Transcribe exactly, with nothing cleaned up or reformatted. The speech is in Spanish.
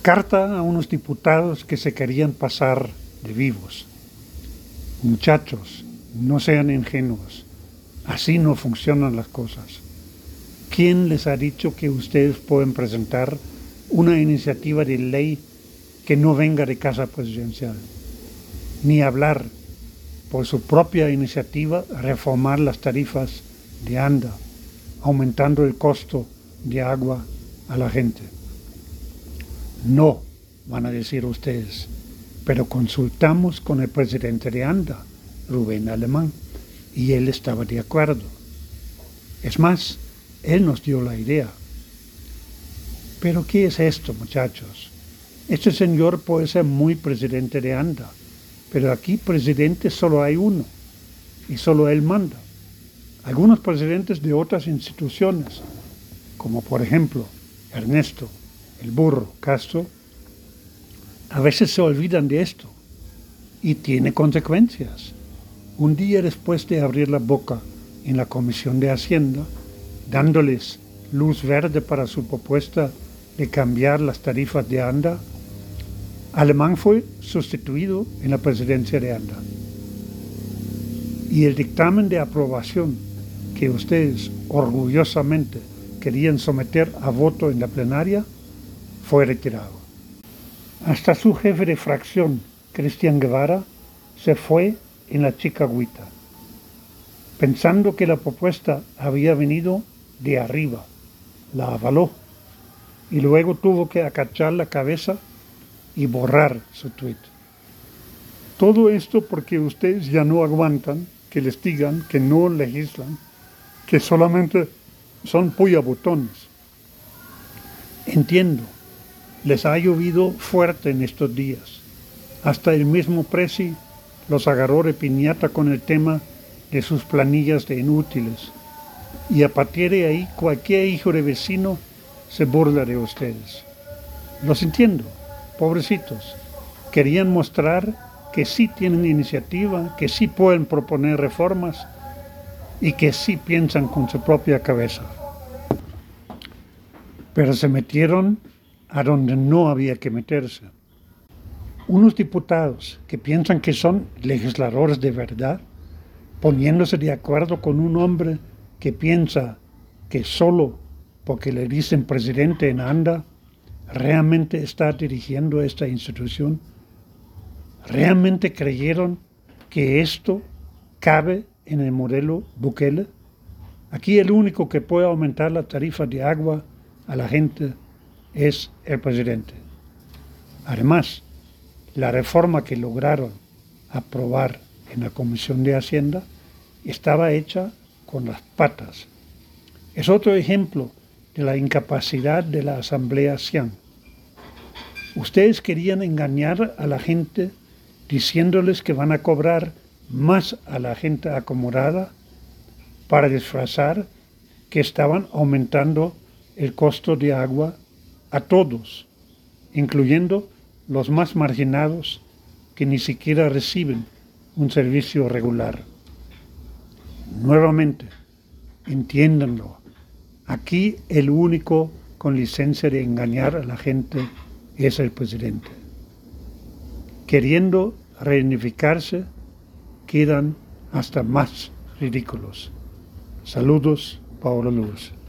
Carta a unos diputados que se querían pasar de vivos. Muchachos, no sean ingenuos. Así no funcionan las cosas. ¿Quién les ha dicho que ustedes pueden presentar una iniciativa de ley que no venga de casa presidencial? Ni hablar, por su propia iniciativa, reformar las tarifas de ANDA, aumentando el costo de agua a la gente. No, van a decir ustedes, pero consultamos con el presidente de ANDA, Rubén Alemán, y él estaba de acuerdo. Es más, él nos dio la idea. Pero ¿qué es esto, muchachos? Este señor puede ser muy presidente de ANDA, pero aquí presidente solo hay uno, y solo él manda. Algunos presidentes de otras instituciones, como por ejemplo Ernesto, el burro Castro, a veces se olvidan de esto, y tiene consecuencias. Un día después de abrir la boca en la Comisión de Hacienda, dándoles luz verde para su propuesta de cambiar las tarifas de ANDA, Alemán fue sustituido en la presidencia de ANDA. Y el dictamen de aprobación que ustedes orgullosamente querían someter a voto en la plenaria fue retirado. Hasta su jefe de fracción, Cristian Guevara, se fue en la chicagüita, pensando que la propuesta había venido de arriba, la avaló, y luego tuvo que agachar la cabeza y borrar su tuit. Todo esto porque ustedes ya no aguantan que les digan que no legislan, que solamente son puyabotones. Entiendo, les ha llovido fuerte en estos días. Hasta el mismo Presi los agarró de piñata con el tema de sus planillas de inútiles. Y a partir de ahí cualquier hijo de vecino se burla de ustedes. Los entiendo, pobrecitos. Querían mostrar que sí tienen iniciativa, que sí pueden proponer reformas y que sí piensan con su propia cabeza. Pero se metieron a donde no había que meterse. Unos diputados que piensan que son legisladores de verdad, poniéndose de acuerdo con un hombre que piensa que solo porque le dicen presidente en ANDA, realmente está dirigiendo esta institución. ¿Realmente creyeron que esto cabe en el modelo Bukele? Aquí el único que puede aumentar la tarifa de agua a la gente es el presidente. Además, la reforma que lograron aprobar en la Comisión de Hacienda estaba hecha con las patas. Es otro ejemplo de la incapacidad de la Asamblea Cian. Ustedes querían engañar a la gente diciéndoles que van a cobrar más a la gente acomodada para disfrazar que estaban aumentando el costo de agua a todos, incluyendo los más marginados que ni siquiera reciben un servicio regular. Nuevamente, entiéndanlo, aquí el único con licencia de engañar a la gente es el presidente. Queriendo reunificarse, quedan hasta más ridículos. Saludos, Paulo Luz.